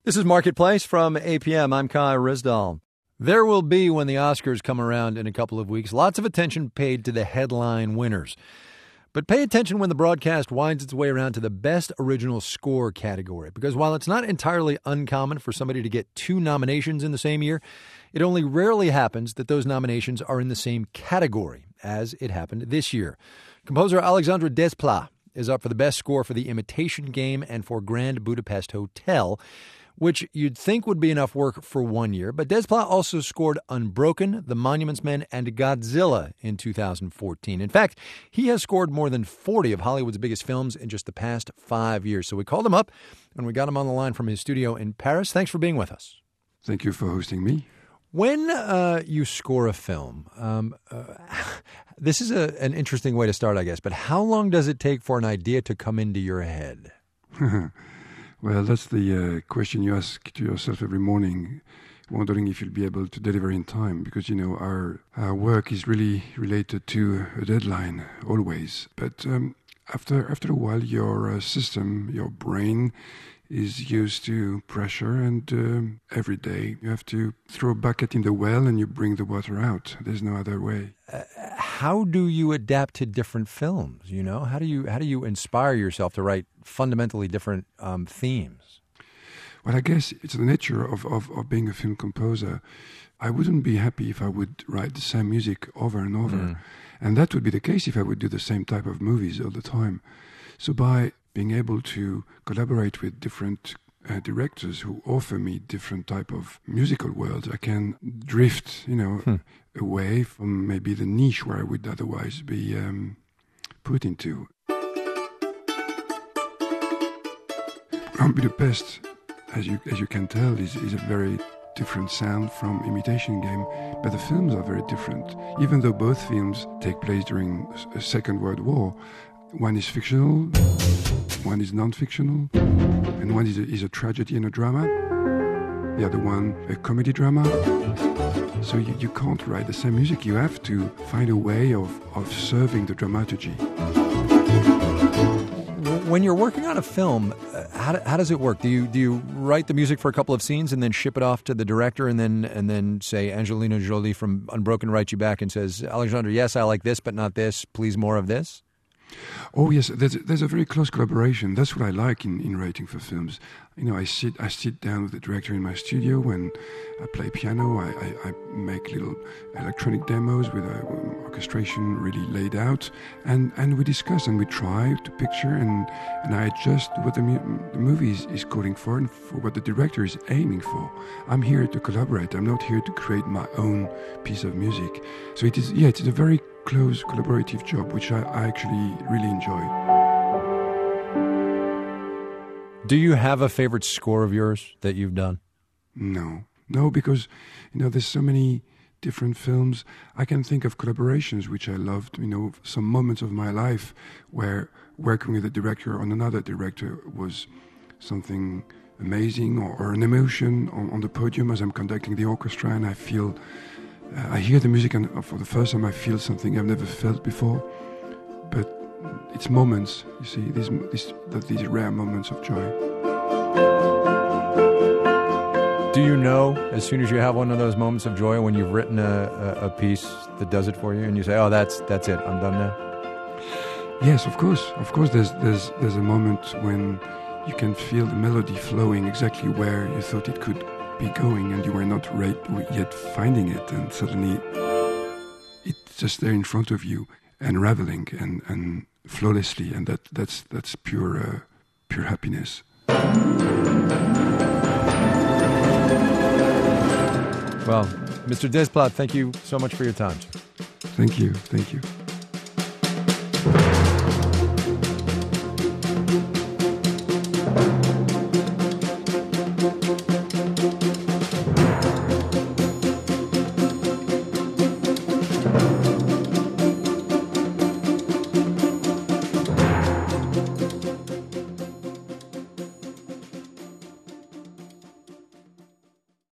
This is Marketplace from APM. I'm Kai Rizdal. There will be, when the Oscars come around in a couple of weeks, lots of attention paid to the headline winners. But pay attention when the broadcast winds its way around to the Best Original Score category, because while it's not entirely uncommon for somebody to get 2 nominations in the same year, it only rarely happens that those nominations are in the same category, as it happened this year. Composer Alexandre Desplat is up for the Best Score for The Imitation Game and for Grand Budapest Hotel, which you'd think would be enough work for 1 year. But Desplat also scored Unbroken, The Monuments Men, and Godzilla in 2014. In fact, he has scored more than 40 of Hollywood's biggest films in just the past 5 years. So we called him up, and we got him on the line from his studio in Paris. Thanks for being with us. Thank you for hosting me. When you score a film, this is an interesting way to start, I guess, but how long does it take for an idea to come into your head? Well, that's the question you ask to yourself every morning, wondering if you'll be able to deliver in time, because, you know, our work is really related to a deadline, always. But after a while, your system, your brain, is used to pressure, and every day you have to throw a bucket in the well and you bring the water out. There's no other way. How do you adapt to different films? You know, how do you inspire yourself to write fundamentally different themes? Well, I guess it's the nature of being a film composer. I wouldn't be happy if I would write the same music over and over. And that would be the case if I would do the same type of movies all the time. So by being able to collaborate with different directors who offer me different type of musical worlds, I can drift, away from maybe the niche where I would otherwise be put into. Grand Budapest, as you can tell, is a very different sound from Imitation Game, but the films are very different. Even though both films take place during a Second World War, one is fictional, one is non-fictional, and one is a tragedy and a drama. The other one, a comedy drama. So you can't write the same music. You have to find a way of serving the dramaturgy. When you're working on a film, how does it work? Do you write the music for a couple of scenes and then ship it off to the director, and then say Angelina Jolie from Unbroken writes you back and says, Alexandre, yes, I like this, but not this. Please more of this? Oh yes, there's a very close collaboration. That's what I like in writing for films. I sit down with the director in my studio when I play piano. I make little electronic demos with orchestration really laid out, and we discuss and we try to picture and I adjust what the movie is calling for and for what the director is aiming for. I'm here to collaborate. I'm not here to create my own piece of music. So it's a very close collaborative job, which I actually really enjoy. Do you have a favorite score of yours that you've done? No, because there's so many different films. I can think of collaborations which I loved. Some moments of my life where working with a director on another director was something amazing, or an emotion on the podium as I'm conducting the orchestra, and I feel. I hear the music, and for the first time I feel something I've never felt before. But it's moments, you see, these rare moments of joy. Do you know, as soon as you have one of those moments of joy, when you've written a piece that does it for you, and you say, oh, that's it, I'm done now? Yes, of course. Of course, there's a moment when you can feel the melody flowing exactly where you thought it could be going, and you were not yet finding it, and suddenly it's just there in front of you, unraveling and flawlessly, and that's pure happiness. Well, Mr. Desplat, thank you so much for your time. Thank you.